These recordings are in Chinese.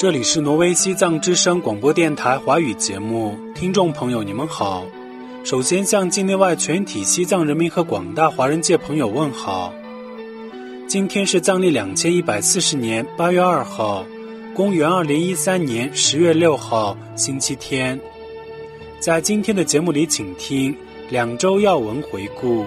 这里是挪威西藏之声广播电台华语节目，听众朋友你们好。首先向境内外全体西藏人民和广大华人界朋友问好。今天是藏历2140年8月2号，公元2013年10月6号，星期天。在今天的节目里，请听2周要闻回顾。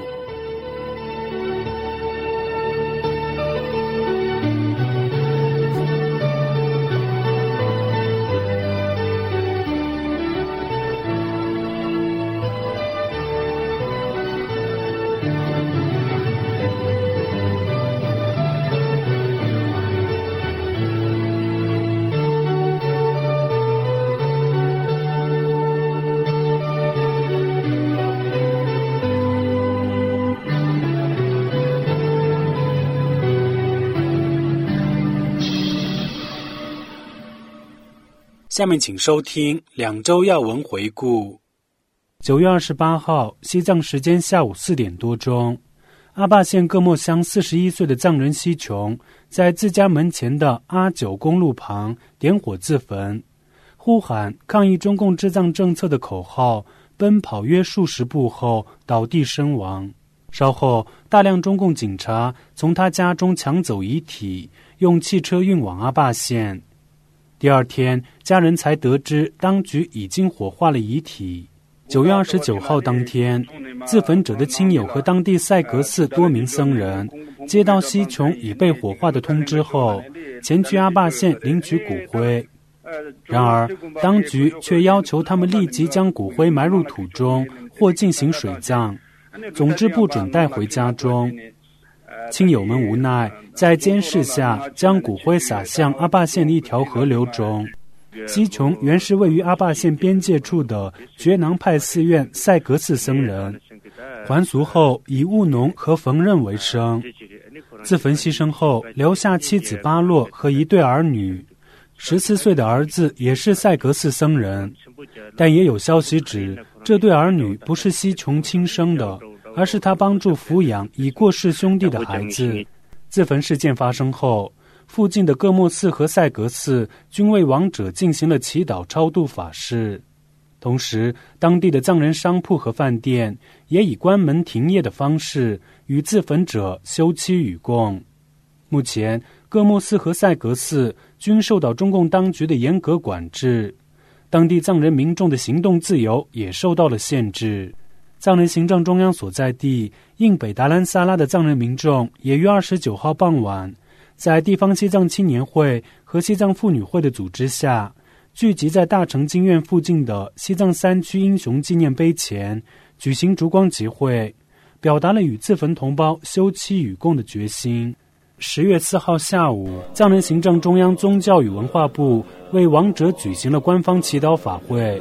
下面请收听2周要闻回顾。9月28号，西藏时间下午4点多钟，阿坝县各莫乡41岁的藏人西琼在自家门前的阿9公路旁点火自焚，呼喊抗议中共治藏政策的口号，奔跑约数十步后倒地身亡。稍后，大量中共警察从他家中抢走遗体，用汽车运往阿坝县。第二天，家人才得知当局已经火化了遗体。9月29号当天，自焚者的亲友和当地赛格寺多名僧人接到西琼已被火化的通知后，前去阿坝县领取骨灰。然而，当局却要求他们立即将骨灰埋入土中或进行水葬，总之不准带回家中。亲友们无奈，在监视下将骨灰撒向阿坝县的一条河流中。西琼原是位于阿坝县边界处的觉囊派寺院赛格寺僧人，还俗后以务农和缝纫为生。自焚牺牲后，留下妻子巴洛和一对儿女，14岁的儿子也是赛格寺僧人，但也有消息指这对儿女不是西琼亲生的，而是他帮助抚养已过世兄弟的孩子。自焚事件发生后，附近的各莫寺和赛格寺均为亡者进行了祈祷超度法事，同时当地的藏人商铺和饭店也以关门停业的方式与自焚者休戚与共。目前各莫寺和赛格寺均受到中共当局的严格管制，当地藏人民众的行动自由也受到了限制。藏人行政中央所在地印北达兰萨拉的藏人民众也于29号傍晚，在地方西藏青年会和西藏妇女会的组织下，聚集在大成经院附近的西藏3区英雄纪念碑前举行烛光集会，表达了与自焚同胞休戚与共的决心。10月4号下午，藏人行政中央宗教与文化部为亡者举行了官方祈祷法会。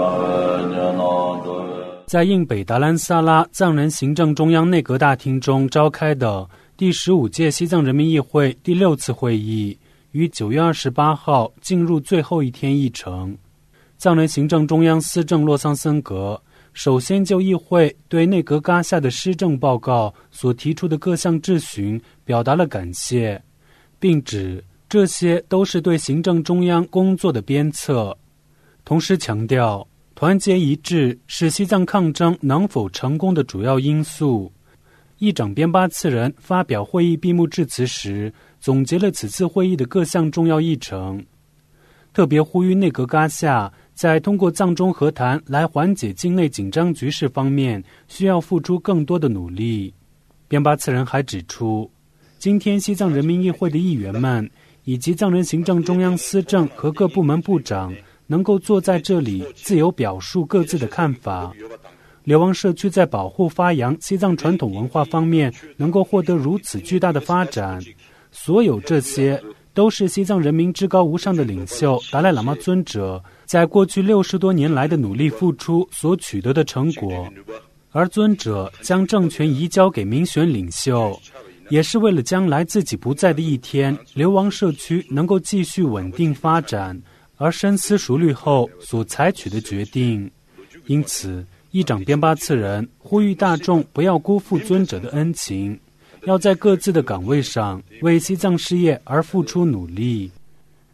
在印北达兰萨拉藏人行政中央内阁大厅中召开的第15届西藏人民议会第6次会议，于9月28号进入最后一天议程。藏人行政中央司政洛桑森格首先就议会对内阁嘎下的施政报告所提出的各项质询表达了感谢，并指这些都是对行政中央工作的鞭策，同时强调团结一致是西藏抗争能否成功的主要因素。议长边巴次仁发表会议闭幕致辞时，总结了此次会议的各项重要议程，特别呼吁内阁嘎下在通过藏中和谈来缓解境内紧张局势方面需要付出更多的努力。边巴次仁还指出，今天西藏人民议会的议员们以及藏人行政中央司政和各部门部长能够坐在这里自由表述各自的看法，流亡社区在保护发扬西藏传统文化方面能够获得如此巨大的发展，所有这些都是西藏人民至高无上的领袖达赖喇嘛尊者在过去60多年来的努力付出所取得的成果，而尊者将政权移交给民选领袖，也是为了将来自己不在的一天，流亡社区能够继续稳定发展而深思熟虑后所采取的决定。因此，议长边巴次仁呼吁大众不要辜负尊者的恩情，要在各自的岗位上为西藏事业而付出努力。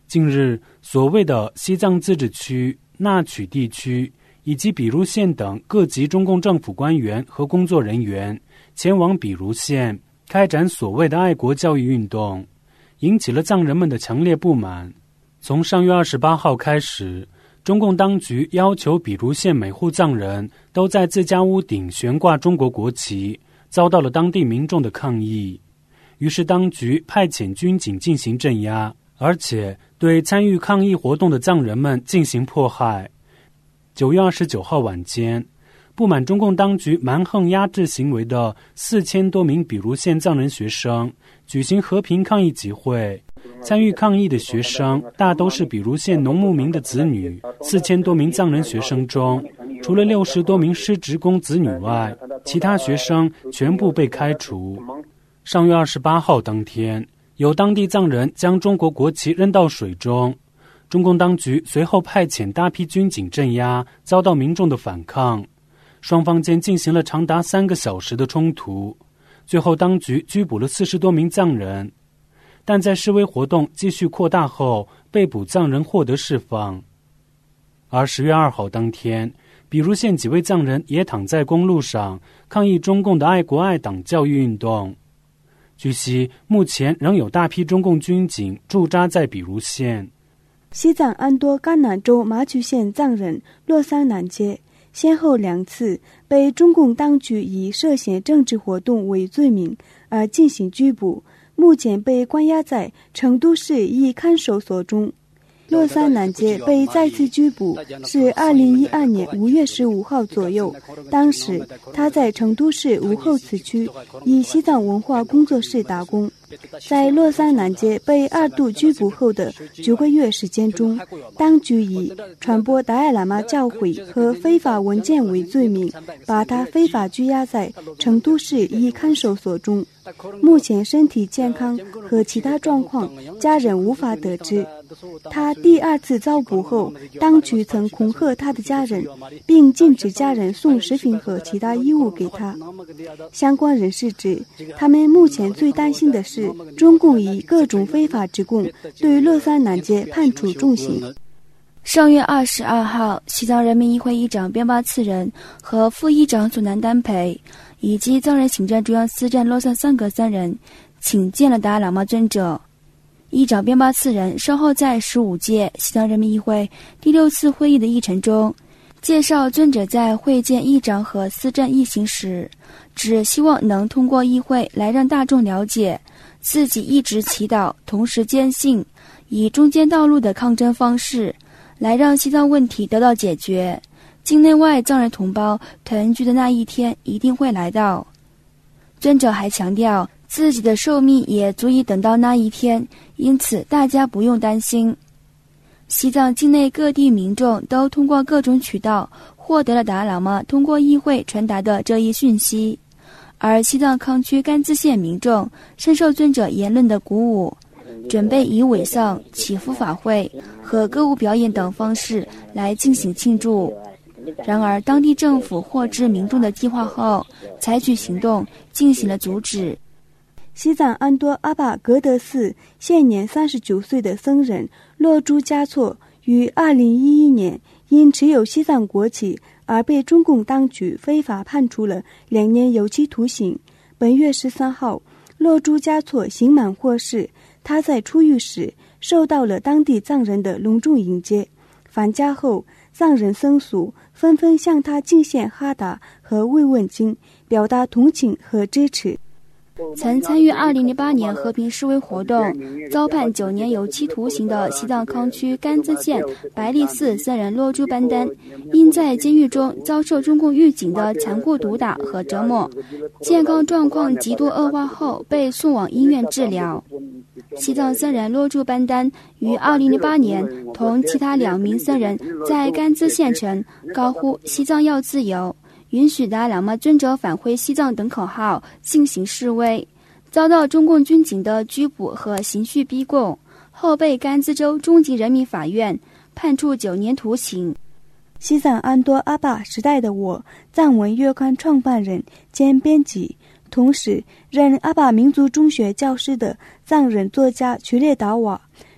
近日，所谓的西藏自治区、纳曲地区以及比如县等各级中共政府官员和工作人员前往比如县开展所谓的爱国教育运动，引起了藏人们的强烈不满。从上月28号开始，中共当局要求比如县每户藏人都在自家屋顶悬挂中国国旗，遭到了当地民众的抗议。于是当局派遣军警进行镇压，而且对参与抗议活动的藏人们进行迫害。9月29号晚间，不满中共当局蛮横压制行为的4000多名比如县藏人学生举行和平抗议集会。参与抗议的学生大都是比如县农牧民的子女。4000多名藏人学生中，除了60多名师职工子女外，其他学生全部被开除。上月28号当天，有当地藏人将中国国旗扔到水中，中共当局随后派遣大批军警镇压，遭到民众的反抗。双方间进行了长达3个小时的冲突，最后当局拘捕了40多名藏人。但在示威活动继续扩大后，被捕藏人获得释放。而10月2号当天，比如县几位藏人也躺在公路上抗议中共的爱国爱党教育运动。据悉，目前仍有大批中共军警驻扎在比如县。 西藏安多甘南州马曲县藏人洛桑南街先后2次被中共当局以涉嫌政治活动为罪名而进行拘捕，目前被关押在成都市一看守所中。洛桑南街被再次拘捕是2012年5月15号左右，当时他在成都市武后祠区以西藏文化工作室打工。在洛桑南街被2度拘捕后的9个月时间中，当局以传播达赖喇嘛教诲和非法文件为罪名，把他非法拘押在成都市一看守所中。目前身体健康和其他状况家人无法得知。他第2次遭捕后，当局曾恐吓他的家人，并禁止家人送食品和其他衣物给他。相关人士指，他们目前最担心的是中共以各种非法指控对洛桑南街判处重刑。 上月22号，西藏人民议会议长边巴次仁和副议长祖南丹培以及藏人行政中央司站洛桑桑格3人请见了达赖喇嘛尊者。议长边巴次仁稍后在15届西藏人民议会第6次会议的议程中，介绍尊者在会见议长和司站议行时，只希望能通过议会来让大众了解自己一直祈祷，同时坚信以中间道路的抗争方式来让西藏问题得到解决。境内外藏人同胞团聚的那一天一定会来到。尊者还强调，自己的寿命也足以等到那一天，因此大家不用担心。西藏境内各地民众都通过各种渠道获得了达赖喇嘛通过议会传达的这一讯息，而西藏康区甘孜县民众深受尊者言论的鼓舞，准备以尾丧、祈福法会和歌舞表演等方式来进行庆祝。然而当地政府获知民众的计划后，采取行动进行了阻止。 西藏安多阿坝格德寺现年39岁的僧人洛珠嘉措于2011年因持有西藏国旗而被中共当局非法判处了2年有期徒刑。本月13号，洛珠嘉措刑满获释。他在出狱时受到了当地藏人的隆重迎接。返家后，藏人僧俗纷纷向他敬献哈达和慰问金，表达同情和支持。 曾参与2008年和平示威活动，遭判9年有期徒刑的西藏康区甘孜县白利寺僧人洛珠班丹，因在监狱中遭受中共狱警的残酷毒打和折磨，健康状况极度恶化后被送往医院治疗。西藏僧人洛珠班丹于2008年同其他2名僧人在甘孜县城高呼“西藏要自由，允许达赖喇嘛尊者返回西藏”等口号进行示威，遭到中共军警的拘捕和刑讯逼供，后被甘孜州中级人民法院判处9年徒刑。 西藏安多阿坝时代的我藏文月刊创办人兼编辑，同时任阿坝民族中学教师的藏人作家曲列达瓦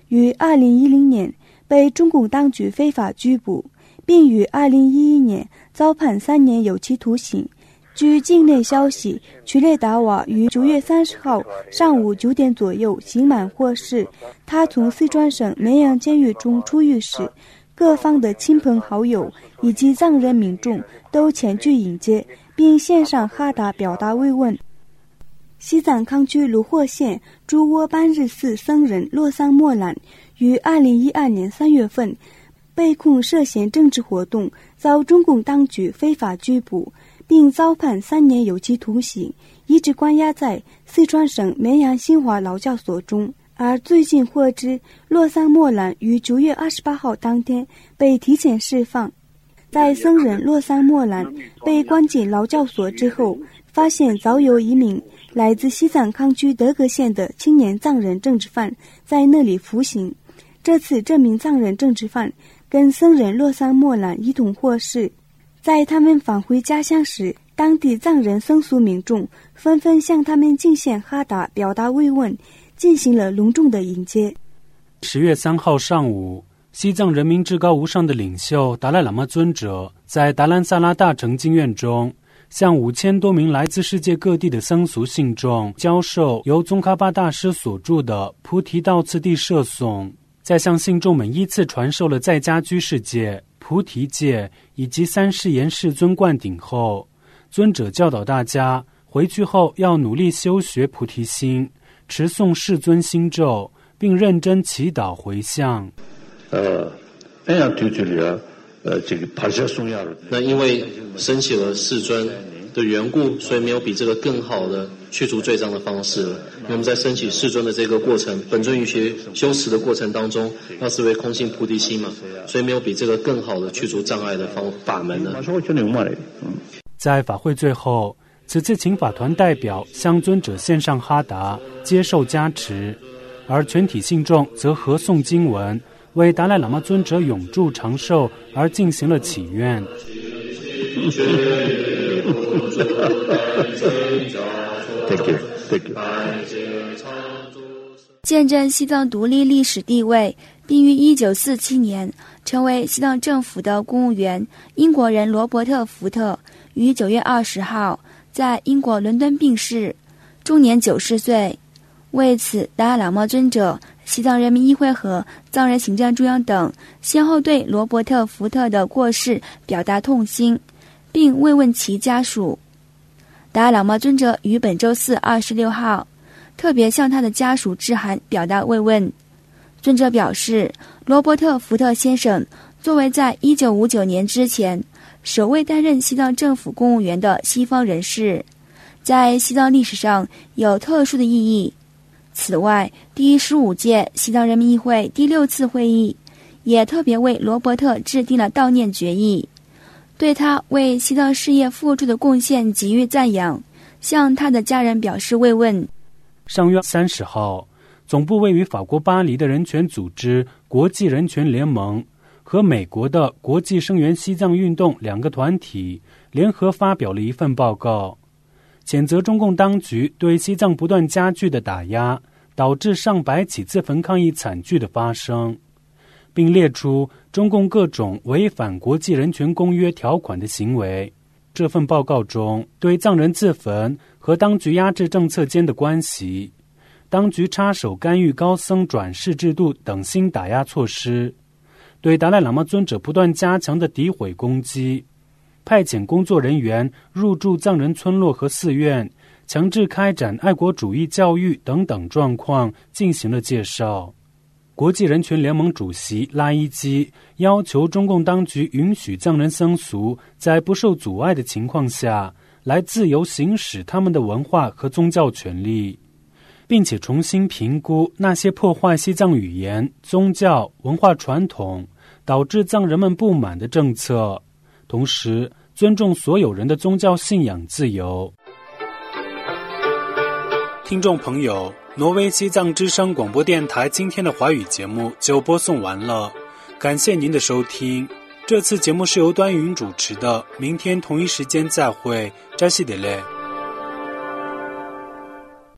于2010年被中共当局非法拘捕，并于2011年遭判3年有期徒刑。据境内消息，曲列达瓦于9月30号上午9点左右刑满获释。他从四川省绵阳监狱中出狱时，各方的亲朋好友以及藏人民众都前去迎接，并献上哈达表达慰问。西藏康区鲁霍县朱窝班日寺僧人洛桑莫兰于2012年3月份被控涉嫌政治活动，遭中共当局非法拘捕，并遭判3年有期徒刑，一直关押在四川省绵阳新华劳教所中。而最近获知，洛桑莫兰于9月28号当天被提前释放。在僧人洛桑莫兰被关进劳教所之后，发现早有一名来自西藏康区德格县的青年藏人政治犯在那里服刑。这次这名藏人政治犯跟僧人洛桑莫兰一同获释。在他们返回家乡时，当地藏人僧俗民众纷纷向他们敬献哈达表达慰问，进行了隆重的迎接。 10月3号上午，西藏人民至高无上的领袖达赖喇嘛尊者在达兰萨拉大成经院中，向5000多名来自世界各地的僧俗信众教授由宗喀巴大师所著的《菩提道次第摄颂》，再向信众们依次传授了在家居士戒、菩提戒以及3誓言世尊灌顶后，尊者教导大家回去后要努力修学菩提心，持诵世尊心咒，并认真祈祷回向。 那因为升起了世尊的缘故，所以没有比这个更好的去除罪障的方式了。因为我们在升起世尊的这个过程，本尊于学修持的过程当中，要思维空性菩提心嘛，所以没有比这个更好的去除障碍的法门了。 在法会最后，此次请法团代表向尊者献上哈达，接受加持，而全体信众则合诵经文，为达赖喇嘛尊者永驻长寿而进行了祈愿。 见证西藏独立历史地位，并于1947年成为西藏政府的公务员，英国人罗伯特·福特于9月20号在英国伦敦病逝，终年90岁。为此，达赖喇嘛尊者、西藏人民议会和藏人行政中央等先后对罗伯特·福特的过世表达痛心，并慰问其家属。达赖喇嘛尊者于本周四26号特别向他的家属致函表达慰问。尊者表示，罗伯特·福特先生作为在1959年之前首位担任西藏政府公务员的西方人士，在西藏历史上有特殊的意义。此外，第15届西藏人民议会第6次会议也特别为罗伯特制定了悼念决议，对他为西藏事业付出的贡献给予赞扬，向他的家人表示慰问。 上月30号，总部位于法国巴黎的人权组织国际人权联盟和美国的国际声援西藏运动2个团体联合发表了一份报告，谴责中共当局对西藏不断加剧的打压，导致上百起自焚抗议惨剧的发生，并列出中共各种违反国际人权公约条款的行为。这份报告中对藏人自焚和当局压制政策间的关系、当局插手干预高僧转世制度等新打压措施，对达赖喇嘛尊者不断加强的诋毁攻击，派遣工作人员入驻藏人村落和寺院，强制开展爱国主义教育等等状况进行了介绍。国际人权联盟主席拉伊基要求中共当局允许藏人僧俗在不受阻碍的情况下来自由行使他们的文化和宗教权利，并且重新评估那些破坏西藏语言、宗教、文化传统，导致藏人们不满的政策，同时尊重所有人的宗教信仰自由。听众朋友，挪威西藏之声广播电台今天的华语节目就播送完了，感谢您的收听。这次节目是由端云主持的，明天同一时间再会，扎西德勒。